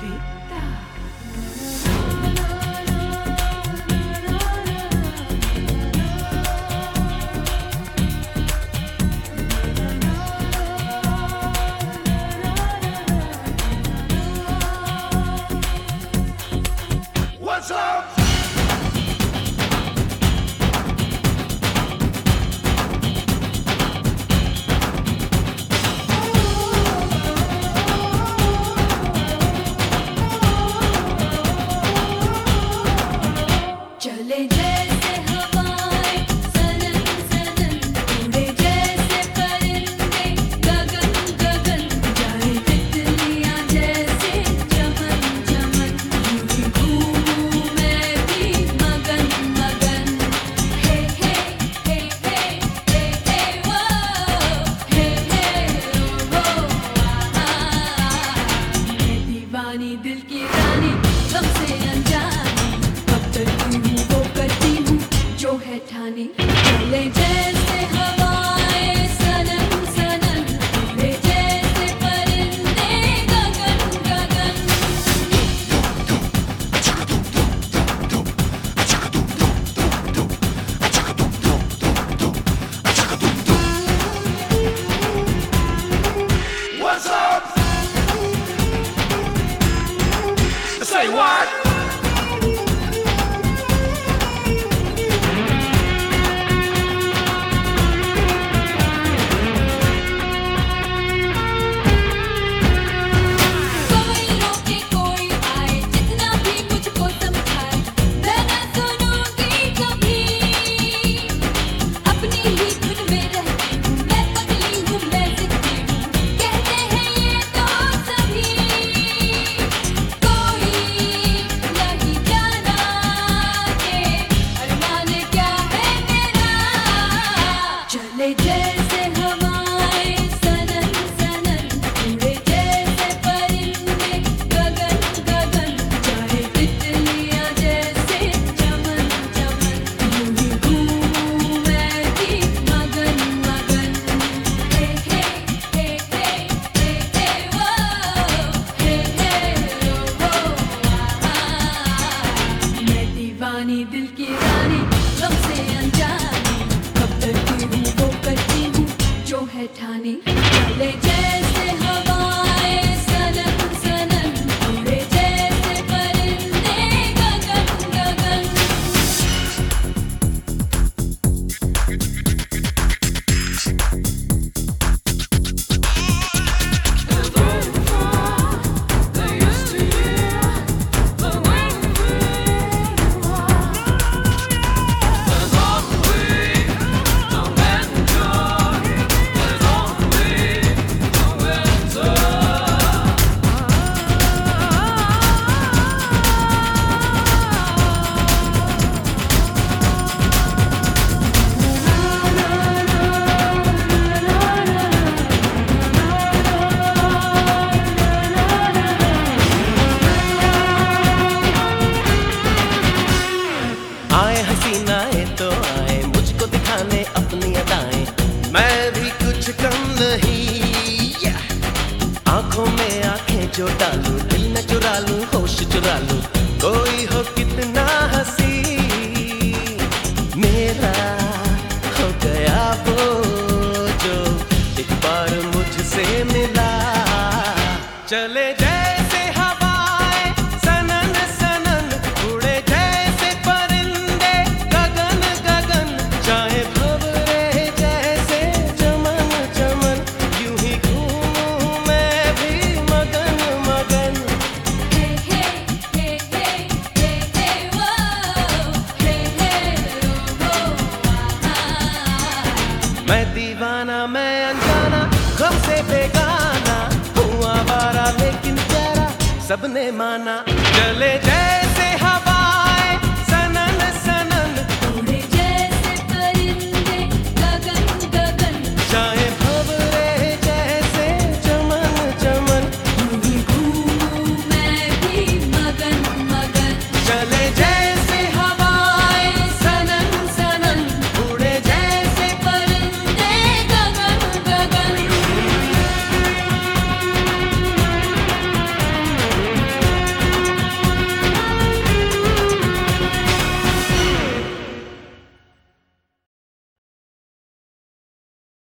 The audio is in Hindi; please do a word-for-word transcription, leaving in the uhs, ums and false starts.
दिल की रानी हमसे अनजानी, कब करती हूँ वो करती हूँ जो है ठानी। चले जैसे हवाएं सनम सनम, उड़े जैसे परिंदे गगन गगन। What's up? Say what? कोई रोके कोई आए, जितना भी मुझको समझाए, मैं न सुनूंगी कभी। अपनी ही धुन में रहती हूँ, मैं पगली हूँ, मैं जिद्दी हूँ, कहते हैं ये तो सभी। कोई नहीं जाना के अरमान क्या है मेरा। चले जैसे हवाएं सनन सनन, उड़े जैसे परिंदे गगन गगन। जाए तितलियां जैसे चमन चमन, यूं ही घूमूं मैं भी मगन मगन। हे हे हे हे हे हे वो, हे हे ओ ओ। मैं दीवानी दिल की रानी गम से अनजानी, कब करती हूँ वो करती हूँ जो है ठानी। चले जैसे हवाएं सनन सनन, उड़े जैसे परिंदे गगन गगन। आए हसीनाएं तो आए मुझको दिखाने अपनी अदाएं, मैं भी कुछ कम नहीं। yeah! आंखों में आंखें जो डालूं, दिल न चुरा लूं, होश चुरा लूं, कोई हो कितना हंसी। मेरा हो गया वो जो एक बार मुझसे मिला। चले जैसे हवाएं सनन सनन, उड़े जैसे परिंदे गगन गगन। जाए भंवरे जैसे चमन चमन, यूं ही घूमूं मैं भी मगन मगन। हे हे हे हे हे हे वो, हे हे ओ ओ। मैं दीवाना मैं अनजाना, गम से बेगाना, हूँ आवारा लेकिन प्यारा सबने माना। चले जैसे